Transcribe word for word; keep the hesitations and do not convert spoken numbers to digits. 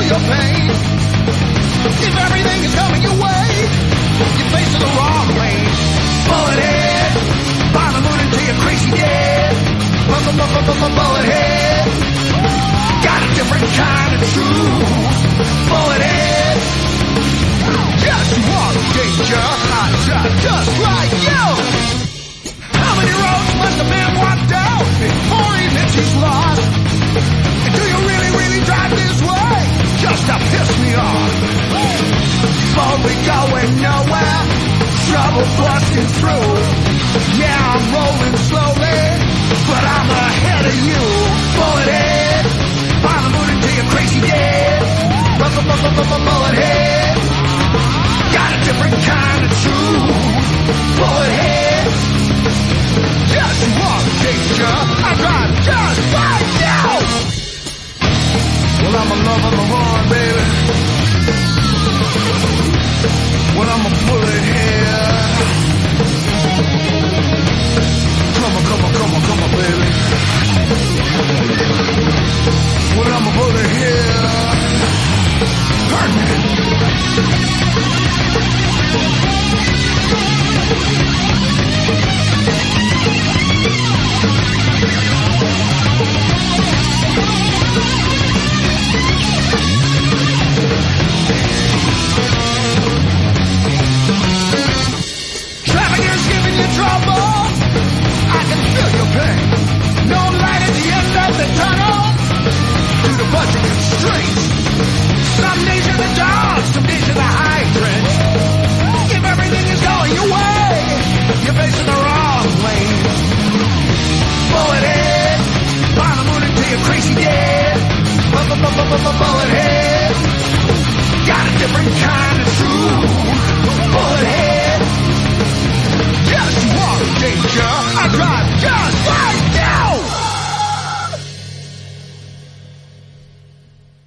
your pain. If everything is coming your way, you're facing the wrong lane. Bullet head, find the moon until you're crazy dead. Bullet head, got a different kind of truth. Bullet head, just walk danger, hot shot just like you. How many roads must a man walk down before he admits he's lost? And do you really, really drive this way just to piss me off? But we going nowhere, trouble busting through. Yeah, I'm rolling slowly, but I'm ahead of you. Bullet head, find the moon until you're crazy dead. Bullet head, got a different kind of truth. Bullet head, just walk danger, I drive just like you. Well, I'm a lover of the run, baby. Well, I'm a bullet head. Come on, come on, come on, come on, baby. Well, I'm a bullet head. Hurt me. Trafficker's giving you trouble. I can feel your pain. No light at the end of the tunnel due to budget constraints. Some days you're the dog, some days you're the hydrant. If everything is going your way, you're facing the wrong lane. Bullet head, find the moon until you're crazy dead. Bullet head, got a different kind of truth.